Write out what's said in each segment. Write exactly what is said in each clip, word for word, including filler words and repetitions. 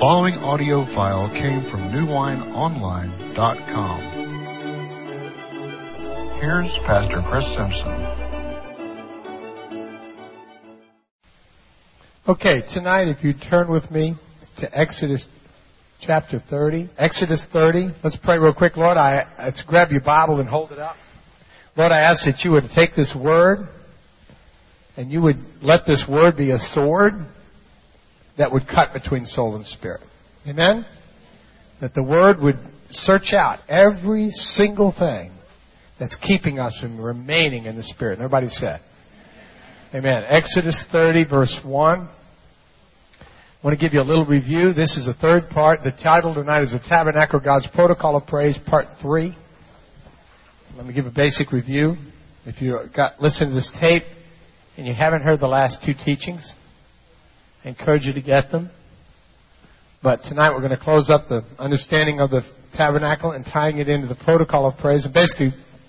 following audio file came from new wine online dot com. Here's Pastor Chris Simpson. Okay, tonight if you turn with me to Exodus chapter thirty. Exodus thirty. Let's pray real quick. Lord, I let's grab your Bible and hold it up. Lord, I ask that you would take this word and you would let this word be a sword that would cut between soul and spirit. Amen? That the word would search out every single thing that's keeping us from remaining in the spirit. Everybody said. Amen. Exodus thirty, verse one. I want to give you a little review. This is the third part. The title tonight is The Tabernacle, God's Protocol of Praise, Part three. Let me give a basic review. If you got listened to this tape and you haven't heard the last two teachings, I encourage you to get them. But tonight we're going to close up the understanding of the tabernacle and tying it into the protocol of praise. And basically,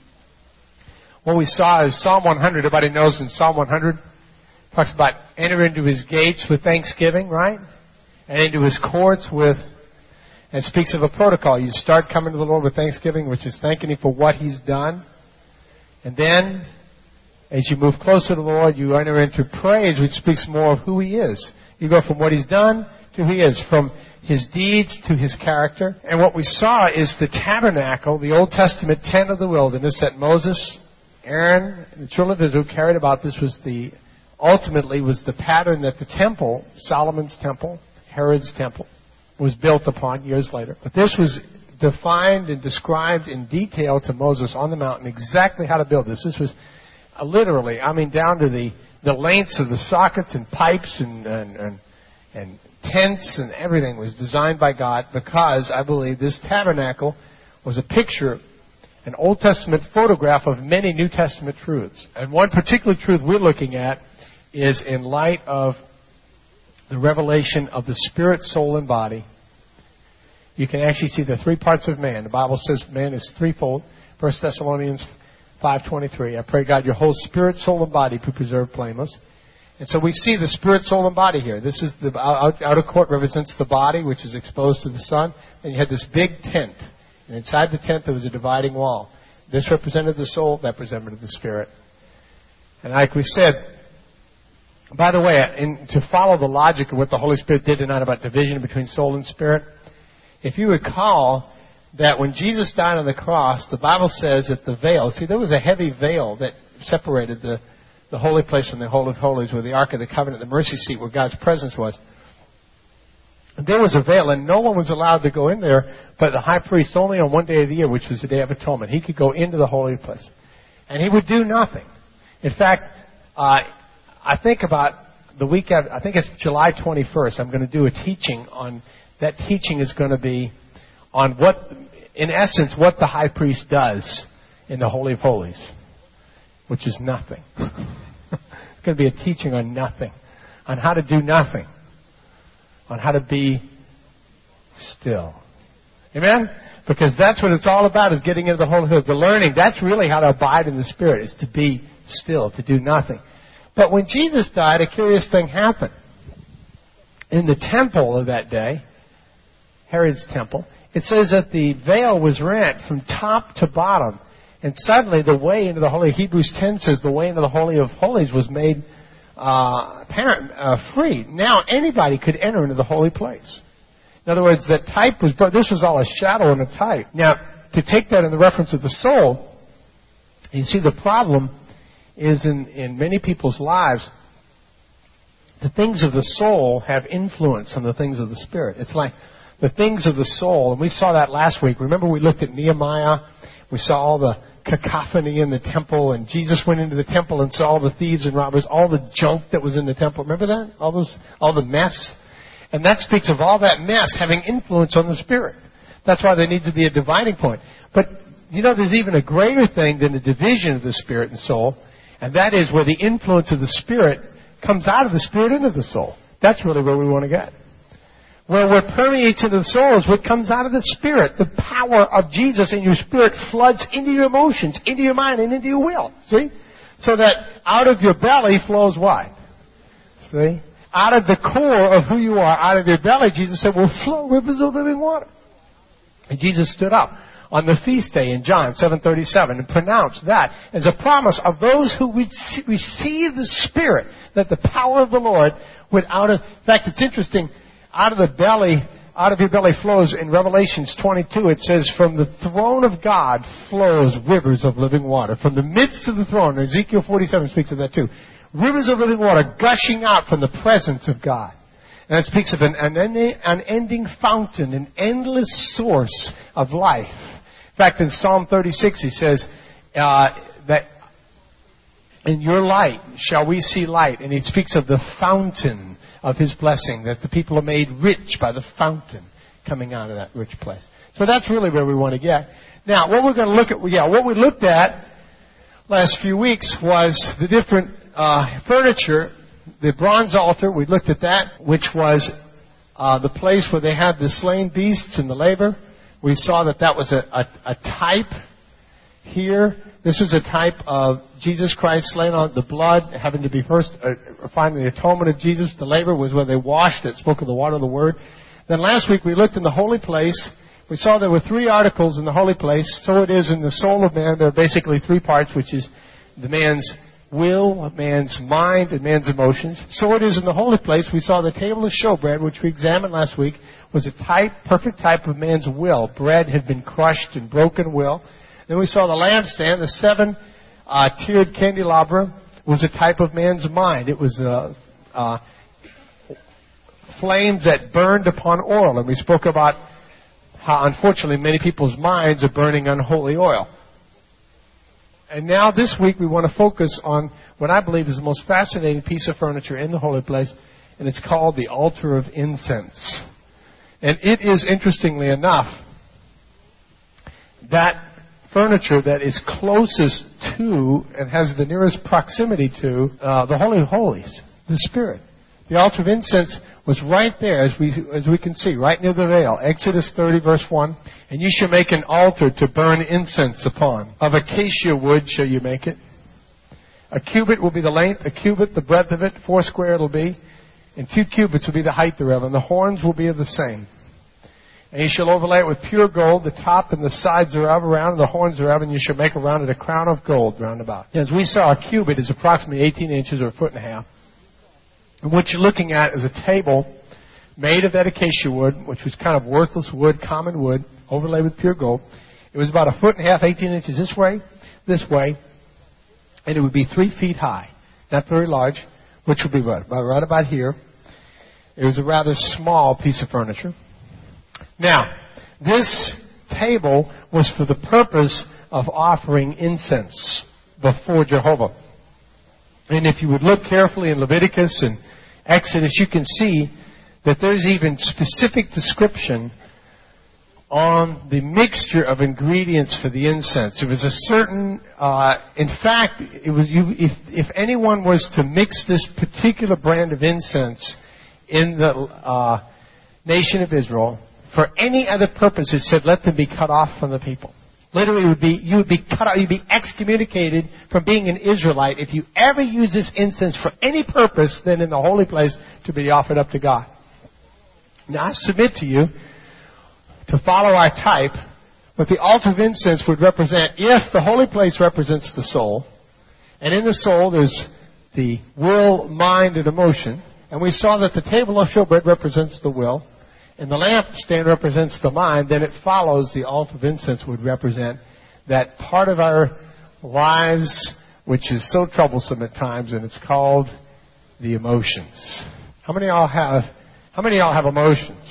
what we saw is Psalm one hundred. Everybody knows in Psalm one hundred, talks about enter into his gates with thanksgiving, right? And into his courts with, and speaks of a protocol. You start coming to the Lord with thanksgiving, which is thanking him for what he's done. And then, as you move closer to the Lord, you enter into praise, which speaks more of who he is. You go from what he's done to who he is, from his deeds to his character. And what we saw is the tabernacle, the Old Testament tent of the wilderness that Moses, Aaron, and the children of Israel carried about. This was the, ultimately was the pattern that the temple, Solomon's temple, Herod's temple, was built upon years later. But this was defined and described in detail to Moses on the mountain exactly how to build this. This was uh, literally, I mean, down to the, the lengths of the sockets and pipes and, and, and, and tents and everything was designed by God, because I believe this tabernacle was a picture, an Old Testament photograph of many New Testament truths. And one particular truth we're looking at is in light of the revelation of the spirit, soul, and body. You can actually see the three parts of man. The Bible says man is threefold. First Thessalonians five twenty-three. I pray, God, your whole spirit, soul, and body be preserved blameless. And so we see the spirit, soul, and body here. This is the outer court represents the body, which is exposed to the sun. And you had this big tent. And inside the tent there was a dividing wall. This represented the soul, that represented the spirit. And like we said, by the way, in, to follow the logic of what the Holy Spirit did tonight about division between soul and spirit, if you recall that when Jesus died on the cross, the Bible says that the veil, see, there was a heavy veil that separated the, the holy place from the Holy of Holies, where the Ark of the Covenant, the mercy seat, where God's presence was. There was a veil, and no one was allowed to go in there but the high priest only on one day of the year, which was the Day of Atonement. He could go into the holy place. And he would do nothing. In fact, uh, I think about the week after, I think it's July twenty-first, I'm going to do a teaching on, that teaching is going to be on what, in essence, what the high priest does in the Holy of Holies, which is nothing. It's going to be a teaching on nothing, on how to do nothing, on how to be still. Amen? Because that's what it's all about, is getting into the Holy of Holies. The learning, that's really how to abide in the Spirit, is to be still, to do nothing. But when Jesus died, a curious thing happened. In the temple of that day, Herod's temple, it says that the veil was rent from top to bottom. And suddenly the way into the Holy, Hebrews ten says the way into the Holy of Holies was made uh, apparent, uh, free. Now anybody could enter into the holy place. In other words, that type was, but this was all a shadow and a type. Now, to take that in the reference of the soul, you see the problem is in, in many people's lives, the things of the soul have influence on the things of the spirit. It's like the things of the soul, and we saw that last week. Remember we looked at Nehemiah? We saw all the cacophony in the temple, and Jesus went into the temple and saw all the thieves and robbers, all the junk that was in the temple. Remember that? All those, all the mess? And that speaks of all that mess having influence on the spirit. That's why there needs to be a dividing point. But, you know, there's even a greater thing than the division of the spirit and soul, and that is where the influence of the spirit comes out of the spirit into the soul. That's really where we want to get. Where what permeates into the soul is what comes out of the spirit. The power of Jesus in your spirit floods into your emotions, into your mind, and into your will. See? So that out of your belly flows what? See? out of the core of who you are, out of your belly, Jesus said, will flow rivers of living water. And Jesus stood up on the feast day in John seven thirty-seven and pronounced that as a promise of those who would receive the Spirit, that the power of the Lord would out of, in fact, it's interesting, out of the belly, out of your belly flows, in Revelations twenty-two, it says, from the throne of God flows rivers of living water. From the midst of the throne, Ezekiel forty-seven speaks of that too. Rivers of living water gushing out from the presence of God. And it speaks of an unending fountain, an endless source of life. In fact, in Psalm thirty-six, he says uh, that in your light shall we see light. And he speaks of the fountain of his blessing, that the people are made rich by the fountain coming out of that rich place. So that's really where we want to get. Now, what we're going to look at, yeah, what we looked at last few weeks was the different uh, furniture. The bronze altar, we looked at that, which was uh, the place where they had the slain beasts and the laver. We saw that that was a, a, a type here. This was a type of Jesus Christ slain on the blood, having to be first, uh, finding the atonement of Jesus. The laver was where they washed it, spoke of the water of the Word. Then last week we looked in the holy place. We saw there were three articles in the holy place. So it is in the soul of man. There are basically three parts, which is the man's will, man's mind, and man's emotions. So it is in the holy place. We saw the table of showbread, which we examined last week, was a type, perfect type of man's will. Bread had been crushed in broken will. Then we saw the lampstand, the seven uh, tiered candelabra, was a type of man's mind. It was uh, uh, flames that burned upon oil. And we spoke about how, unfortunately, many people's minds are burning unholy oil. And now this week we want to focus on what I believe is the most fascinating piece of furniture in the holy place, and it's called the altar of incense. And it is, interestingly enough, that furniture that is closest to and has the nearest proximity to uh, the Holy of Holies, the Spirit. The altar of incense was right there, as we as we can see, right near the veil. Exodus thirty, verse one. And you shall make an altar to burn incense upon. Of acacia wood shall you make it. A cubit will be the length, a cubit the breadth of it, four square it'll be. And two cubits will be the height thereof, and the horns will be of the same. And you shall overlay it with pure gold, the top and the sides thereof around, and the horns thereof, and you shall make around it a crown of gold round about. As we saw, a cubit is approximately eighteen inches or a foot and a half. And what you're looking at is a table made of that acacia wood, which was kind of worthless wood, common wood, overlaid with pure gold. It was about a foot and a half, eighteen inches this way, this way, and it would be three feet high. Not very large, which would be right about, right about here. It was a rather small piece of furniture. Now, this table was for the purpose of offering incense before Jehovah. And if you would look carefully in Leviticus and Exodus, you can see that there's even specific description on the mixture of ingredients for the incense. It was a certain, uh, in fact, it was you, if, if anyone was to mix this particular brand of incense in the uh, nation of Israel, for any other purpose, it said, let them be cut off from the people. Literally, would be, you would be cut out, you'd be excommunicated from being an Israelite if you ever use this incense for any purpose than in the holy place to be offered up to God. Now, I submit to you, to follow our type, what the altar of incense would represent, if the holy place represents the soul, and in the soul there's the will, mind, and emotion, and we saw that the table of showbread represents the will, and the lampstand represents the mind, then it follows the altar of incense would represent that part of our lives which is so troublesome at times, and it's called the emotions. How many of y'all have, how many of y'all have emotions?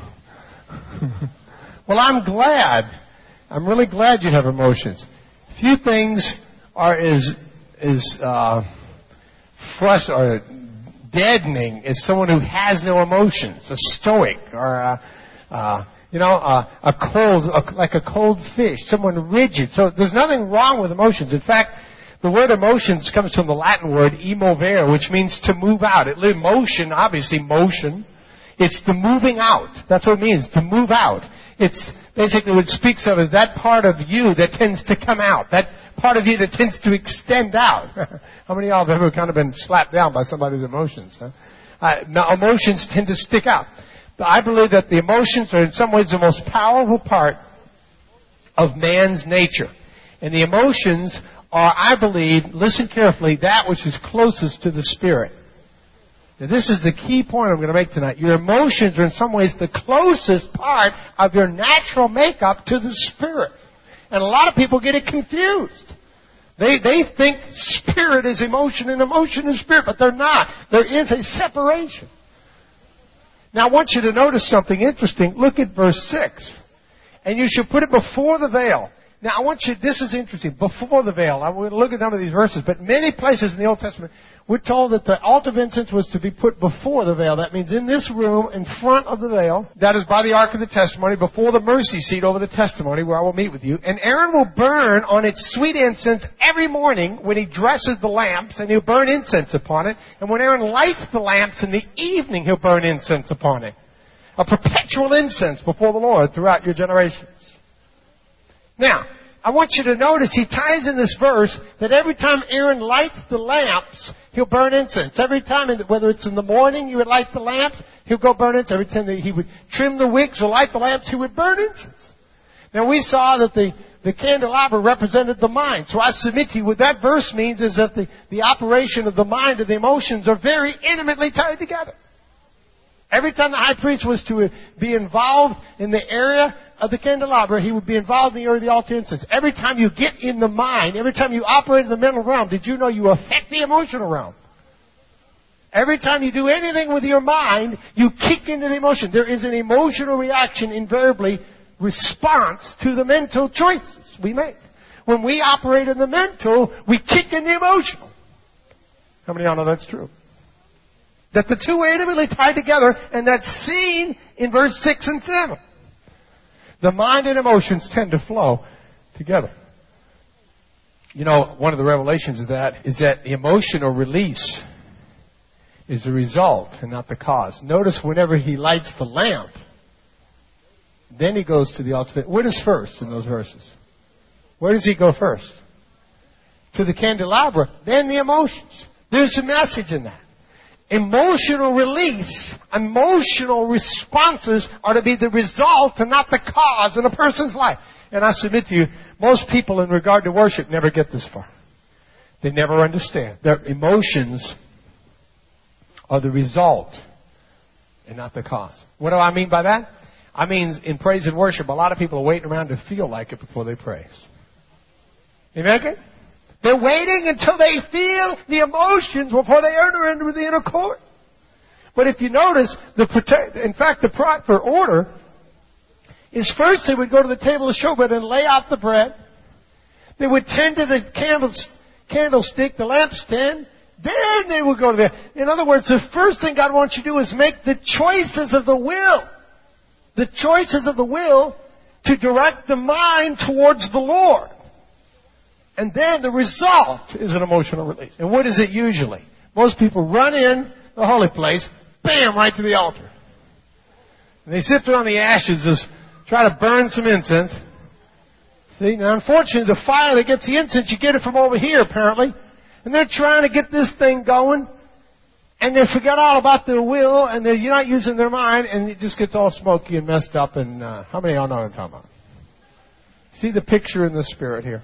Well, I'm glad. I'm really glad you have emotions. Few things are as, as, uh, frust- or deadening as someone who has no emotions, a stoic, or a, uh, you know, a, a cold, a, like a cold fish, someone rigid. So there's nothing wrong with emotions. In fact, the word emotions comes from the Latin word emovere, which means to move out. It motion, obviously motion. It's the moving out. That's what it means, to move out. It's basically what it speaks of is that part of you that tends to come out, that part of you that tends to extend out. How many of y'all have ever kind of been slapped down by somebody's emotions? Huh? Uh, now, emotions tend to stick out. But I believe that the emotions are in some ways the most powerful part of man's nature. And the emotions are, I believe, listen carefully, that which is closest to the Spirit. Now, this is the key point I'm going to make tonight. Your emotions are in some ways the closest part of your natural makeup to the Spirit. And a lot of people get it confused. They, they think spirit is emotion and emotion is spirit, but they're not. There is a separation. Now I want you to notice something interesting. Look at verse six. And you should put it before the veil. Now I want you, this is interesting, before the veil. I'm going to look at some of these verses, but many places in the Old Testament, we're told that the altar of incense was to be put before the veil. That means in this room, in front of the veil. That is by the Ark of the Testimony, before the mercy seat over the testimony, where I will meet with you. And Aaron will burn on its sweet incense every morning when he dresses the lamps, and he'll burn incense upon it. And when Aaron lights the lamps in the evening, he'll burn incense upon it. A perpetual incense before the Lord throughout your generations. Now, I want you to notice he ties in this verse that every time Aaron lights the lamps, he'll burn incense. Every time, whether it's in the morning he would light the lamps, he'll go burn incense. Every time he would trim the wicks or light the lamps, he would burn incense. Now we saw that the, the candelabra represented the mind. So I submit to you what that verse means is that the, the operation of the mind and the emotions are very intimately tied together. Every time the high priest was to be involved in the area of the candelabra, he would be involved in the area of the altar incense. Every time you get in the mind, every time you operate in the mental realm, did you know you affect the emotional realm? Every time you do anything with your mind, you kick into the emotion. There is an emotional reaction, invariably, response to the mental choices we make. When we operate in the mental, we kick in the emotional. How many of y'all know that's true? That the two are intimately tied together, and that's seen in verse six and seven. The mind and emotions tend to flow together. You know, one of the revelations of that is that the emotional release is the result and not the cause. Notice whenever he lights the lamp, then he goes to the altar. What is first in those verses? Where does he go first? To the candelabra, then the emotions. There's a message in that. Emotional release, emotional responses are to be the result and not the cause in a person's life. And I submit to you, most people in regard to worship never get this far. They never understand. Their emotions are the result and not the cause. What do I mean by that? I mean, in praise and worship, a lot of people are waiting around to feel like it before they praise. Amen? Okay? They're waiting until they feel the emotions before they enter into the inner court. But if you notice, the protect, in fact, the proper order is first they would go to the table of showbread and lay out the bread. They would tend to the candles, candlestick, the lampstand. Then they would go to the... In other words, the first thing God wants you to do is make the choices of the will. The choices of the will to direct the mind towards the Lord. And then the result is an emotional release. And what is it usually? Most people run in the holy place, bam, right to the altar. And they sit there on the ashes, just try to burn some incense. See, now unfortunately the fire that gets the incense, you get it from over here apparently. And they're trying to get this thing going. And they forget all about their will, and they're you're not using their mind, and it just gets all smoky and messed up. And uh, how many of y'all know what I'm talking about? See the picture in the spirit here.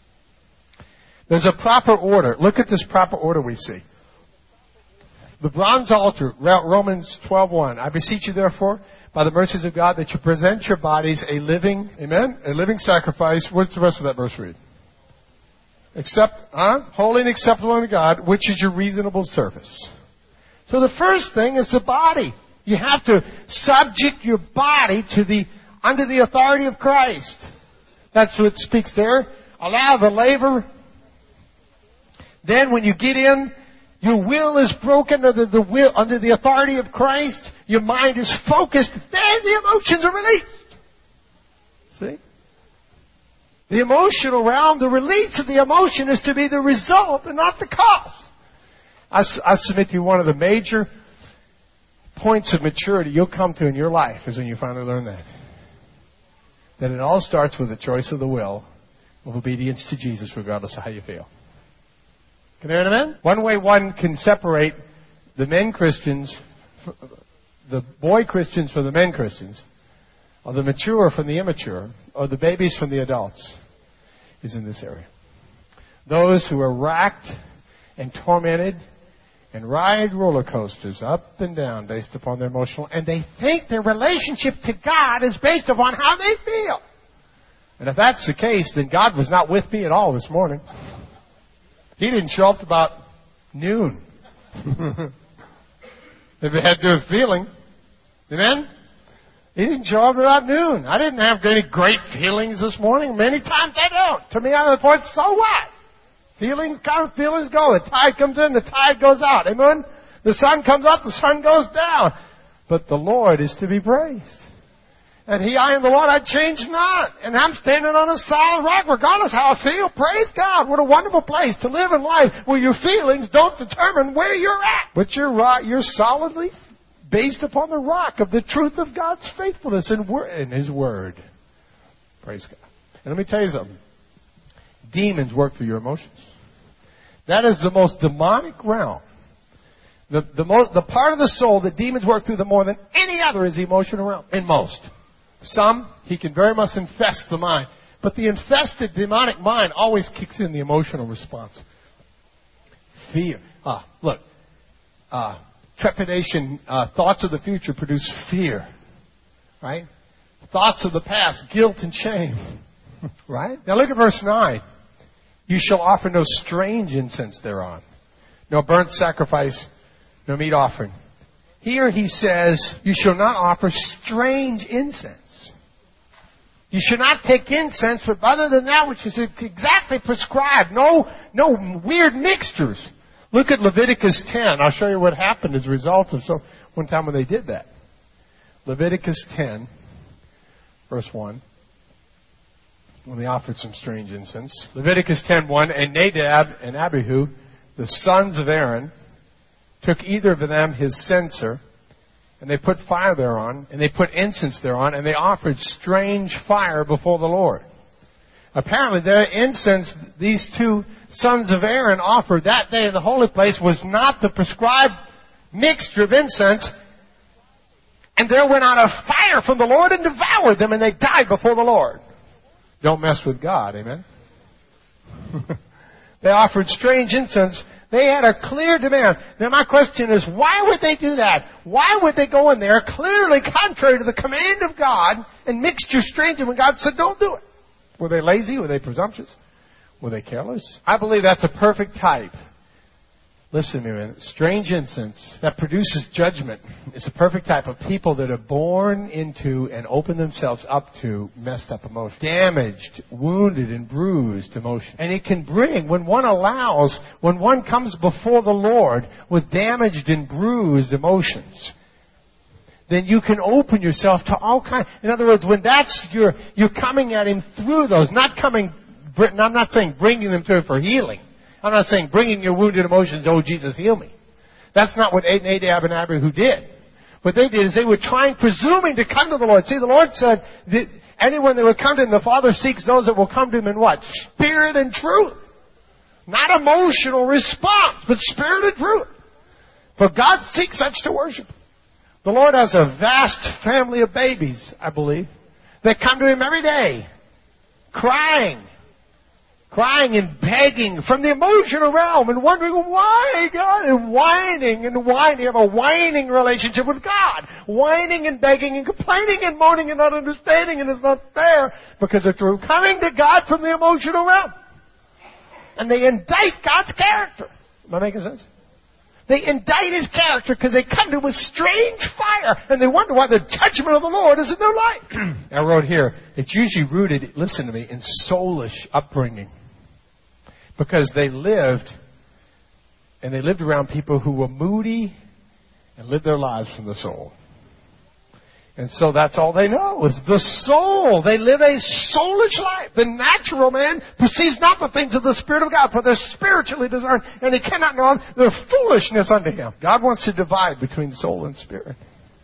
There's a proper order. Look at this proper order we see. The bronze altar, Romans twelve one. I beseech you, therefore, by the mercies of God, that you present your bodies a living, amen, a living sacrifice. What's the rest of that verse read? Accept, huh? Holy and acceptable unto God, which is your reasonable service. So the first thing is the body. You have to subject your body to the under the authority of Christ. That's what it speaks there. Allow the labor. Then when you get in, your will is broken under the will, under the authority of Christ. Your mind is focused. Then the emotions are released. See? The emotional realm, the release of the emotion is to be the result and not the cause. I, I submit to you one of the major points of maturity you'll come to in your life is when you finally learn that. That it all starts with the choice of the will of obedience to Jesus regardless of how you feel. Can I hear an amen? One way one can separate the men Christians, the boy Christians from the men Christians, or the mature from the immature, or the babies from the adults, is in this area. Those who are racked and tormented and ride roller coasters up and down based upon their emotional, and they think their relationship to God is based upon how they feel. And if that's the case, then God was not with me at all this morning. He didn't show up about noon. If it had to do with feeling. Amen? He didn't show up about noon. I didn't have any great feelings this morning. Many times I don't. To me, I'm the point, so what? Feelings come, feelings go. The tide comes in, the tide goes out. Amen? The sun comes up, the sun goes down. But the Lord is to be praised. And He, I am the Lord, I change not. And I'm standing on a solid rock, regardless how I feel. Praise God. What a wonderful place to live in life where your feelings don't determine where you're at. But you're right, you're solidly based upon the rock of the truth of God's faithfulness and in His Word. Praise God. And let me tell you something. Demons work through your emotions. That is the most demonic realm. The, the, most, the part of the soul that demons work through the more than any other is the emotional realm. In most. Some, he can very much infest the mind. But the infested demonic mind always kicks in the emotional response. Fear. Ah, look. Uh, trepidation, uh, thoughts of the future produce fear. Right? Thoughts of the past, guilt and shame. Right? Now look at verse nine. You shall offer no strange incense thereon, no burnt sacrifice, no meat offering. Here he says, you shall not offer strange incense. You should not take incense, but other than that which is exactly prescribed. No, no weird mixtures. Look at Leviticus ten. I'll show you what happened as a result of some, one time when they did that. Leviticus ten, verse one. When they offered some strange incense. Leviticus ten one, and Nadab and Abihu, the sons of Aaron, took either of them his censer, and they put fire thereon, and they put incense thereon, and they offered strange fire before the Lord. Apparently, their incense, these two sons of Aaron offered that day in the holy place, was not the prescribed mixture of incense, and there went out a fire from the Lord and devoured them, and they died before the Lord. Don't mess with God, amen? They offered strange incense. They had a clear demand. Now my question is, why would they do that? Why would they go in there clearly contrary to the command of God and mix your strange when God said don't do it? Were they lazy? Were they presumptuous? Were they careless? I believe that's a perfect type. Listen to me a minute. Strange incense that produces judgment is a perfect type of people that are born into and open themselves up to messed up emotion. Damaged, wounded, and bruised emotion. And it can bring, when one allows, when one comes before the Lord with damaged and bruised emotions, then you can open yourself to all kinds. In other words, when that's your, you're coming at Him through those, not coming, I'm not saying bringing them to Him for healing. I'm not saying bringing your wounded emotions, oh, Jesus, heal me. That's not what Nadab and Abihu did. What they did is they were trying, presuming to come to the Lord. See, the Lord said that anyone that would come to Him, the Father seeks those that will come to Him in what? Spirit and truth. Not emotional response, but spirit and truth. For God seeks such to worship. The Lord has a vast family of babies, I believe, that come to Him every day, crying. Crying and begging from the emotional realm and wondering why, God, and whining and whining. You have a whining relationship with God. Whining and begging and complaining and moaning and not understanding, and it's not fair because they're coming to God from the emotional realm. And they indict God's character. Am I making sense? They indict His character because they come to Him with strange fire and they wonder why the judgment of the Lord is in their life. I wrote here, it's usually rooted, listen to me, in soulish upbringing. Because they lived, and they lived around people who were moody and lived their lives from the soul. And so that's all they know is the soul. They live a soulish life. The natural man perceives not the things of the Spirit of God, for they're spiritually discerned, and he cannot know their foolishness unto him. God wants to divide between soul and spirit,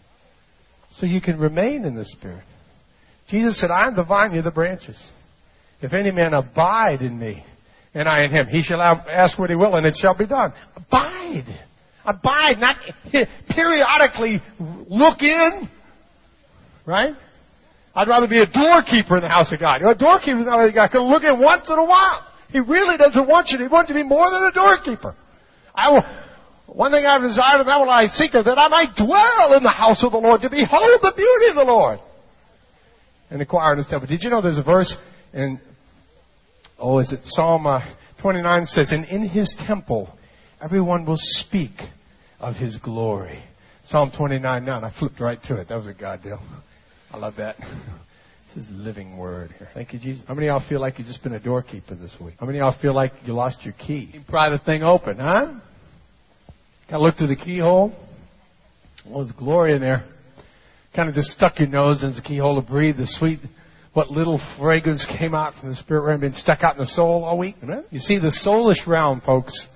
so you can remain in the Spirit. Jesus said, I am the vine, you're the branches. If any man abide in me, and I in him, he shall ask what he will, and it shall be done. Abide. abide, not periodically look in. Right? I'd rather be a doorkeeper in the house of God. You know, a doorkeeper in the house of God can look in once in a while. He really doesn't want you to. He wants you to be more than a doorkeeper. I will, one thing I've desired, and that will I seek, that I might dwell in the house of the Lord, to behold the beauty of the Lord. And inquire in His temple. Did you know there's a verse in, oh, is it Psalm uh, twenty-nine says, and in His temple everyone will speak of His glory. Psalm twenty-nine nine. I flipped right to it. That was a God deal. I love that. This is living word here. Thank you, Jesus. How many of y'all feel like you've just been a doorkeeper this week? How many of y'all feel like you lost your key? You pry the thing open, huh? Kind of look through the keyhole. Well, there's glory in there. Kind of just stuck your nose in the keyhole to breathe the sweet, what little fragrance came out from the spirit realm, been stuck out in the soul all week. You see, the soulish realm, folks,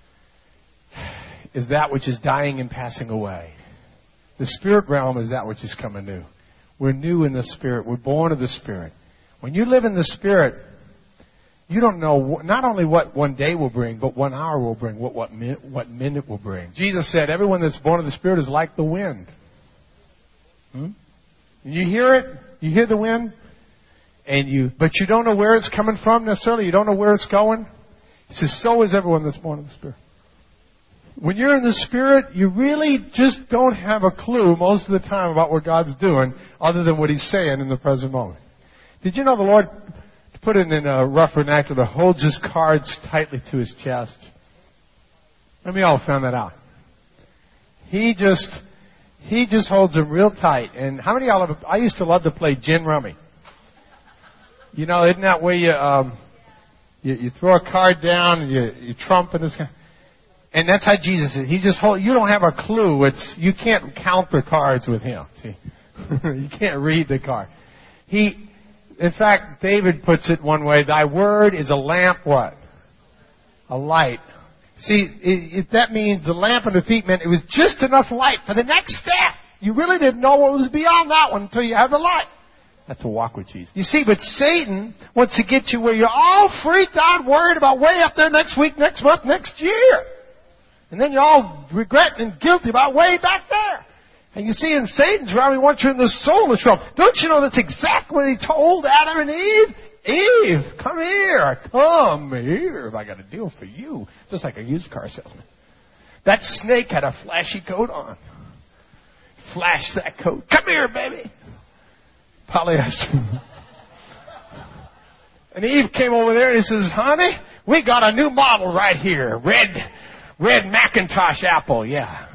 is that which is dying and passing away. The spirit realm is that which is coming new. We're new in the Spirit. We're born of the Spirit. When you live in the Spirit, you don't know not only what one day will bring, but one hour will bring, what what minute, what minute will bring. Jesus said, everyone that's born of the Spirit is like the wind. Hmm? You hear it, you hear the wind, and you, but you don't know where it's coming from necessarily. You don't know where it's going. He says, so is everyone that's born of the Spirit. When you're in the Spirit, you really just don't have a clue most of the time about what God's doing other than what He's saying in the present moment. Did you know the Lord, to put it in a rough vernacular, holds His cards tightly to His chest? Let me all found that out. He just, He just holds them real tight. And how many of y'all have, I used to love to play gin rummy. You know, isn't that where you, um, you, you throw a card down and you, you trump and this kind of, and that's how Jesus is. He just hold, you don't have a clue. It's, you can't count the cards with Him. See? You can't read the card. He, in fact, David puts it one way, thy word is a lamp, what? A light. See, it, it, that means the lamp on the feet meant it was just enough light for the next step. You really didn't know what was beyond that one until you had the light. That's a walk with Jesus. You see, but Satan wants to get you where you're all freaked out, worried about way up there next week, next month, next year. And then you're all regretting and guilty about way back there. And you see, in Satan's realm, he wants you in the soulish realm. Don't you know that's exactly what he told Adam and Eve? Eve, come here. Come here. I got a deal for you. Just like a used car salesman. That snake had a flashy coat on. Flash that coat. Come here, baby. Polyester. And Eve came over there and he says, honey, we got a new model right here. Red... Red Macintosh apple, yeah.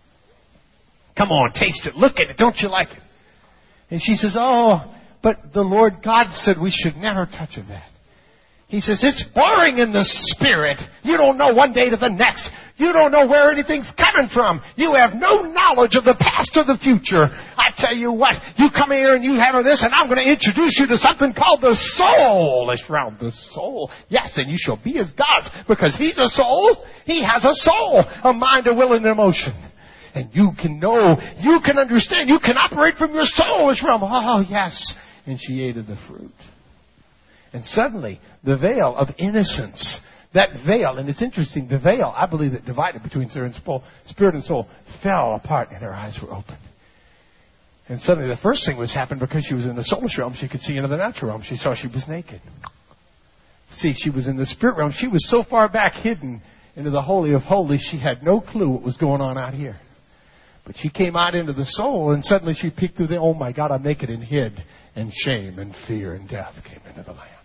Come on, taste it. Look at it. Don't you like it? And she says, oh, but the Lord God said we should never touch of that. He says, it's boring in the Spirit. You don't know one day to the next. You don't know where anything's coming from. You have no knowledge of the past or the future. I tell you what, you come here and you have this, and I'm going to introduce you to something called the soulish realm. The soul. Yes, and you shall be as gods, because He's a soul. He has a soul, a mind, a will, and an emotion. And you can know, you can understand, you can operate from your soulish realm. Oh, yes. And she ate of the fruit. And suddenly, the veil of innocence, that veil, and it's interesting, the veil, I believe, that divided between spirit and soul, fell apart and her eyes were open. And suddenly the first thing was happened because she was in the soulish realm, she could see into the natural realm. She saw she was naked. See, she was in the spirit realm. She was so far back hidden into the Holy of Holies, she had no clue what was going on out here. But she came out into the soul, and suddenly she peeked through the, oh my God, I'm naked, and hid, and shame and fear and death came into the land.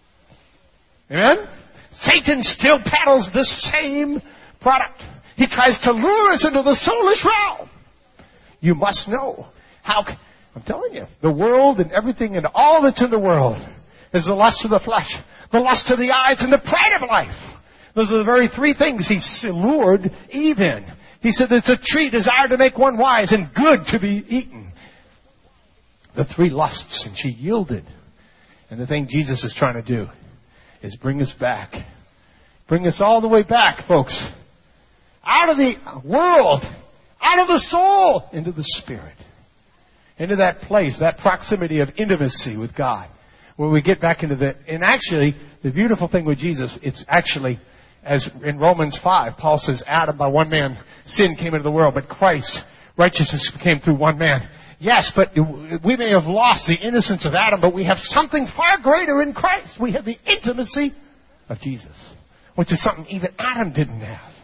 Amen? Satan still peddles the same product. He tries to lure us into the soulish realm. You must know how, I'm telling you, the world and everything and all that's in the world is the lust of the flesh, the lust of the eyes, and the pride of life. Those are the very three things he lured Eve in. He said it's a tree desired to make one wise and good to be eaten. The three lusts, and she yielded. And the thing Jesus is trying to do is bring us back. Bring us all the way back, folks. Out of the world, out of the soul, into the Spirit. Into that place, that proximity of intimacy with God. Where we get back into the, and actually, the beautiful thing with Jesus, it's actually, As in Romans five, Paul says, Adam, by one man, sin came into the world, but Christ, righteousness came through one man. Yes, but we may have lost the innocence of Adam, but we have something far greater in Christ. We have the intimacy of Jesus, which is something even Adam didn't have.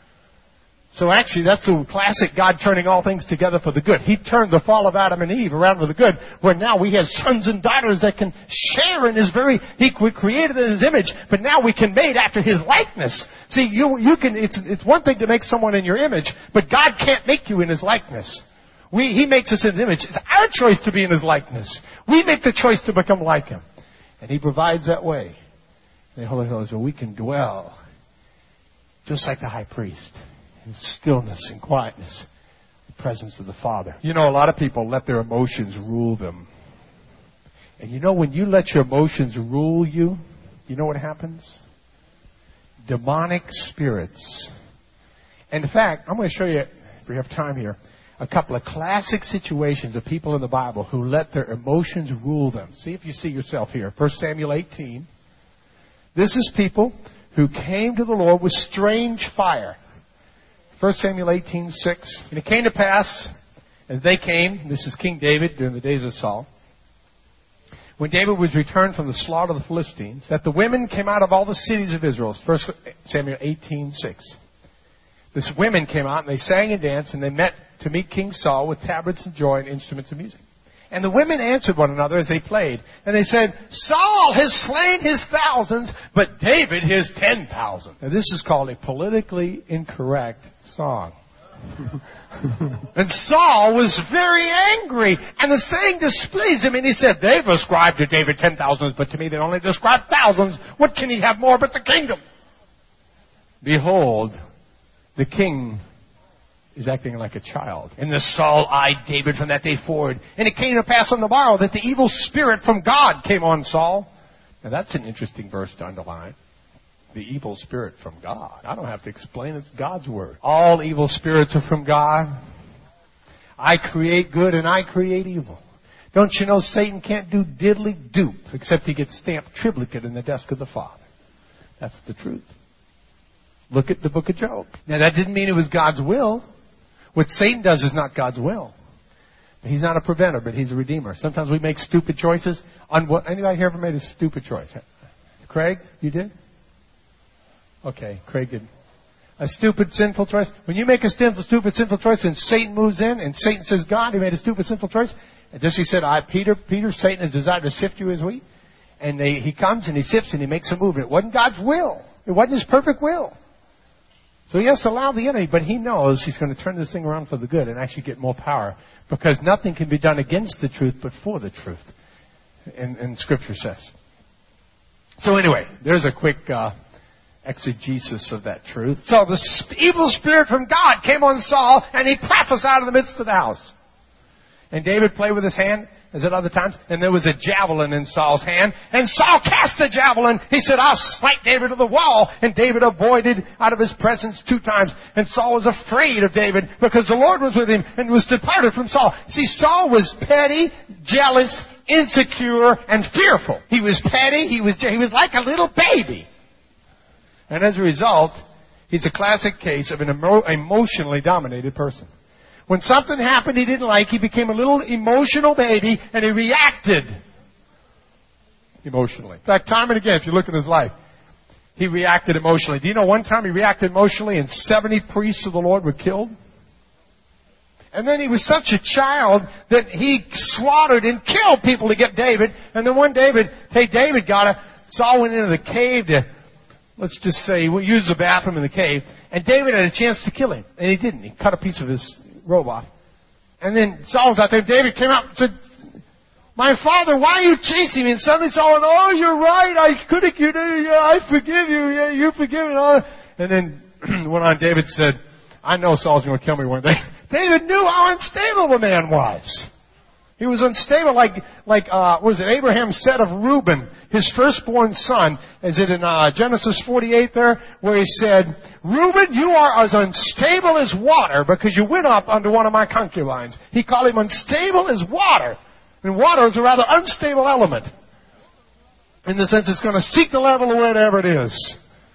So actually, that's the classic God turning all things together for the good. He turned the fall of Adam and Eve around for the good, where now we have sons and daughters that can share in His very, He created in His image, but now we can made after His likeness. See, you, you can, it's, it's one thing to make someone in your image, but God can't make you in His likeness. We, he makes us in His image. It's our choice to be in His likeness. We make the choice to become like Him. And He provides that way. And the Holy Ghost, where we can dwell, just like the high priest, in stillness and quietness, the presence of the Father. You know, a lot of people let their emotions rule them. And you know, when you let your emotions rule you, you know what happens? Demonic spirits. And in fact, I'm going to show you, if we have time here, a couple of classic situations of people in the Bible who let their emotions rule them. See if you see yourself here. First Samuel eighteen. This is people who came to the Lord with strange fire. First Samuel eighteen six. And it came to pass, as they came, this is King David during the days of Saul, when David was returned from the slaughter of the Philistines, that the women came out of all the cities of Israel. First Samuel eighteen six. These women came out and they sang and danced and they met to meet King Saul with tabrets and joy and instruments of music. And the women answered one another as they played. And they said, Saul has slain his thousands, but David his ten thousand. Now this is called a politically incorrect song. And Saul was very angry. And the saying displeased him. And he said, they've ascribed to David ten thousands, but to me they only describe thousands. What can he have more but the kingdom? Behold, the king is acting like a child. And the Saul eyed David from that day forward. And it came to pass on the morrow that the evil spirit from God came on Saul. Now that's an interesting verse to underline. The evil spirit from God. I don't have to explain, it's God's word. All evil spirits are from God. I create good and I create evil. Don't you know Satan can't do diddly doop except he gets stamped triplicate in the desk of the Father. That's the truth. Look at the book of Job. Now that didn't mean it was God's will. What Satan does is not God's will. He's not a preventer, but he's a redeemer. Sometimes we make stupid choices. On what, anybody here ever made a stupid choice? Craig, you did? Okay, Craig did. A stupid, sinful choice. When you make a stupid, stupid, sinful choice and Satan moves in and Satan says, God, he made a stupid, sinful choice. And just he said, I, Peter, Peter, Satan has desired to sift you as wheat. And they, he comes and he sifts and he makes a move. It wasn't God's will. It wasn't his perfect will. So he has to allow the enemy, but he knows he's going to turn this thing around for the good and actually get more power. Because nothing can be done against the truth, but for the truth. And, and Scripture says. So anyway, there's a quick uh, exegesis of that truth. So the evil spirit from God came on Saul, and he prophesied in the midst of the house. And David played with his hand, as at other times, and there was a javelin in Saul's hand, and Saul cast the javelin. He said, I'll smite David to the wall. And David avoided out of his presence two times. And Saul was afraid of David because the Lord was with him and was departed from Saul. See, Saul was petty, jealous, insecure, and fearful. He was petty. He was, he was like a little baby. And as a result, he's a classic case of an emo- emotionally dominated person. When something happened he didn't like, he became a little emotional baby, and he reacted emotionally. In fact, time and again, if you look at his life, he reacted emotionally. Do you know one time he reacted emotionally and seventy priests of the Lord were killed? And then he was such a child that he slaughtered and killed people to get David. And then one David, hey, David got it. Saul went into the cave to, let's just say, we used the bathroom in the cave. And David had a chance to kill him. And he didn't. He cut a piece of his robe off. And then Saul was out there. David came out and said, my father, why are you chasing me? And suddenly Saul went, oh, you're right. I could have, you know, yeah, I forgive you. Yeah, you forgive me. And then went on, David said, I know Saul's going to kill me one day. David knew how unstable the man was. He was unstable like, like uh, was it Abraham said of Reuben, his firstborn son. Is it in uh, Genesis forty-eight there, where he said, Reuben, you are as unstable as water because you went up under one of my concubines. He called him unstable as water. And water is a rather unstable element. In the sense it's going to seek the level of whatever it is.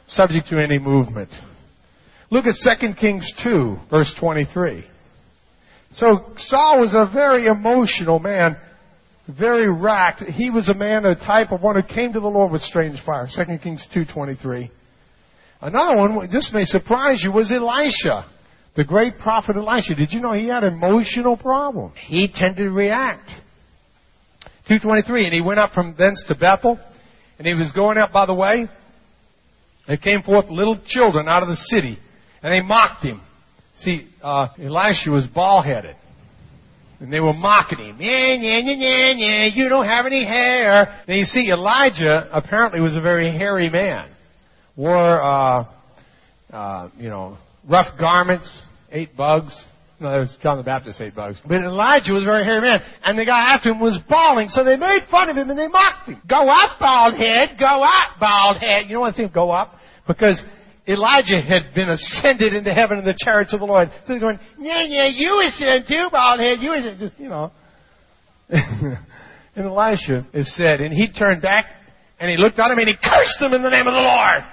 subject to any movement. Look at Second Kings two, verse twenty-three. So Saul was a very emotional man, very racked. He was a man, a type of one who came to the Lord with strange fire. Second Kings two twenty-three. Another one, this may surprise you, was Elisha, the great prophet Elisha. Did you know he had emotional problems? He tended to react. two twenty-three, and he went up from thence to Bethel, and he was going out by the way. There came forth little children out of the city, and they mocked him. See, uh, Elisha was bald-headed. And they were mocking him. Yeah, yeah, yeah, yeah, yeah, you don't have any hair. Now you see, Elijah apparently was a very hairy man. Wore, uh, uh, you know, rough garments, ate bugs. No, that was John the Baptist ate bugs. But Elijah was a very hairy man. And the guy after him was balding, so they made fun of him and they mocked him. Go up, bald head. Go up, bald head. You know what I think? Go up? Because Elijah had been ascended into heaven in the chariots of the Lord. So he's going, yeah, yeah, you ascend too, bald head. You ascend. Just, you know. And Elisha is said, and he turned back and he looked at him and he cursed him in the name of the Lord.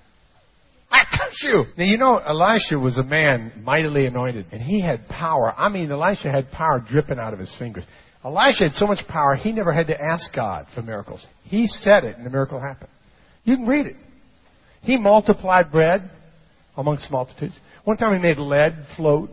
I curse you. Now, you know, Elisha was a man mightily anointed, and he had power. I mean, Elisha had power dripping out of his fingers. Elisha had so much power, he never had to ask God for miracles. He said it, and the miracle happened. You can read it. He multiplied bread amongst multitudes. One time he made lead float.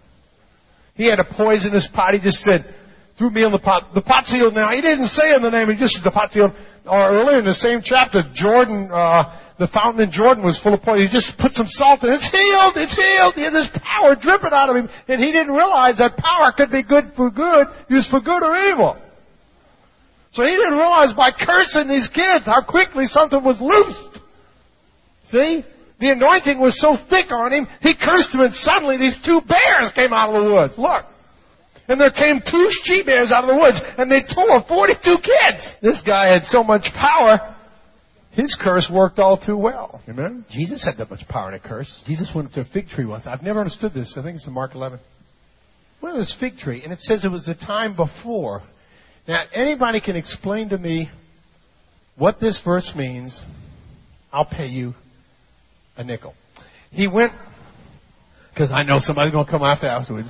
He had a poisonous pot. He just said, threw meal in the pot. The pot's healed now. He didn't say in the name. He just said the pot's healed. Or earlier in the same chapter, Jordan, uh, the fountain in Jordan was full of poison. He just put some salt in it. It's healed. It's healed. He had this power dripping out of him. And he didn't realize that power could be good for good, used for good or evil. So he didn't realize by cursing these kids how quickly something was loosed. See? The anointing was so thick on him, he cursed him, and suddenly these two bears came out of the woods. Look. And there came two she-bears out of the woods, and they tore forty-two kids. This guy had so much power, his curse worked all too well. Amen? Jesus had that much power in a curse. Jesus went up to a fig tree once. I've never understood this. I think it's in Mark eleven. Went to this fig tree, and it says it was the time before. Now, anybody can explain to me what this verse means, I'll pay you a nickel. He went, because I know somebody's going to come after afterwards.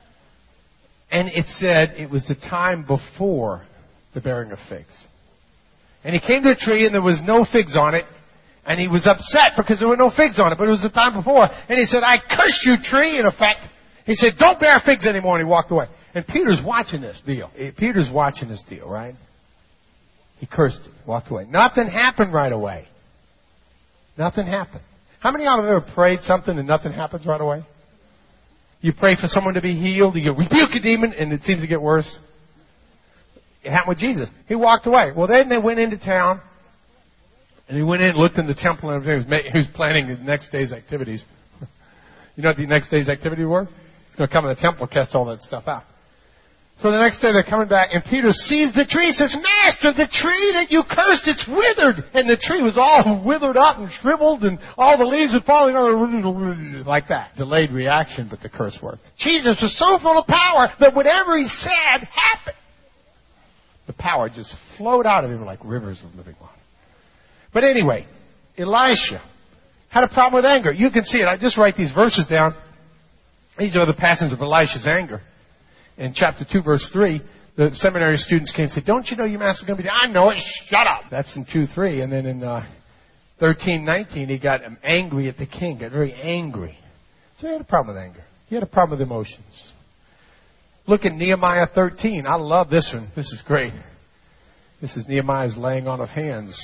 And it said it was the time before the bearing of figs. And he came to a tree and there was no figs on it. And he was upset because there were no figs on it. But it was the time before. And he said, I curse you, tree, in effect. He said, don't bear figs anymore. And he walked away. And Peter's watching this deal. Peter's watching this deal, right? He cursed it, walked away. Nothing happened right away. Nothing happened. How many of you have ever prayed something and nothing happens right away? You pray for someone to be healed, you rebuke a demon, and it seems to get worse. It happened with Jesus. He walked away. Well, then they went into town, and he went in and looked in the temple and everything. He was planning the next day's activities. You know what the next day's activity were? He's going to come in the temple and cast all that stuff out. So the next day they're coming back, and Peter sees the tree. He says, Master, the tree that you cursed, it's withered. And the tree was all withered up and shriveled, and all the leaves were falling over like that. Delayed reaction, but the curse worked. Jesus was so full of power that whatever he said happened. The power just flowed out of him like rivers of living water. But anyway, Elisha had a problem with anger. You can see it. I just write these verses down. These are the passions of Elisha's anger. In chapter two, verse three, the seminary students came and said, don't you know your master's going to be dead? I know it. Shut up. That's in two three. And then in uh, thirteen nineteen, he got angry at the king, got very angry. So he had a problem with anger. He had a problem with emotions. Look at Nehemiah thirteen. I love this one. This is great. This is Nehemiah's laying on of hands.